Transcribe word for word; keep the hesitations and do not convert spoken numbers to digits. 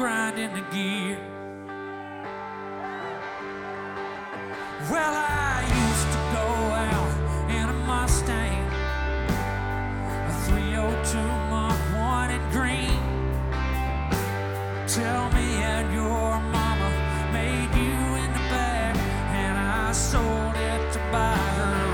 grinding the gear. Well, I used to go out in a Mustang, a three oh two Mark one in green. Tell me and your mama made you in the back, and I sold it to buy her